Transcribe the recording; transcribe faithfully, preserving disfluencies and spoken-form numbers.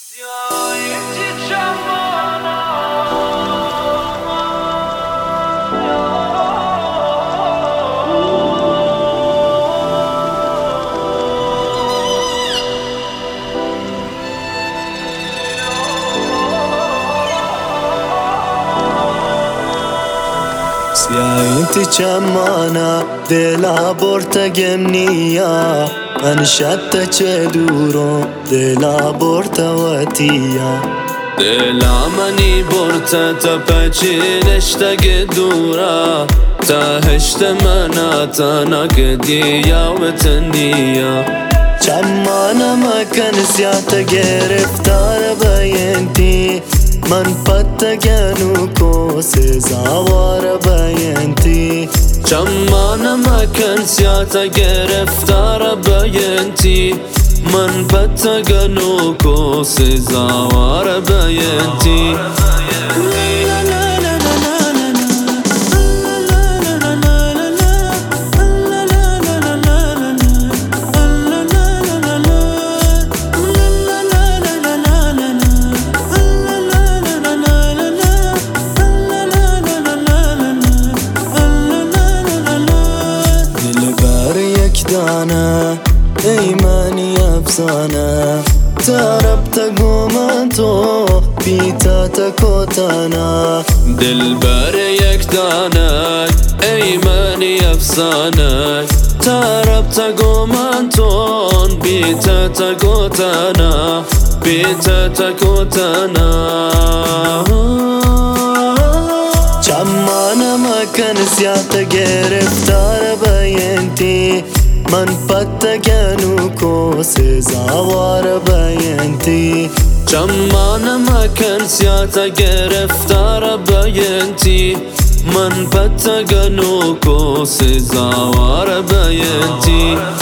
Inti chamana dela borta gemnia anshatta cheduro dela borta watia dela mani borta ta pachineshta gedura ta heshta manata nagdiya watniya chamana makan syata gereftar bayanti من پتا گنو کو سزاوار بیانتی چمان مکن سیاتا گرفتار بیانتی من پتا گنو کو سزاوار بیانتی ایمانی افسانه تربت گومن تو بیتا تکوتانا دل بر یک دانه ایمانی افسانه تربت گومن تو بیتا تکوتانا بیتا تکوتانا چمان مکن سیات گرفتار بیانتی من پتا گنو کو سزاوار بیانتی چمان مکن سیاتا گرفتار بیانتی من پتا گنو کو سزاوار بیانتی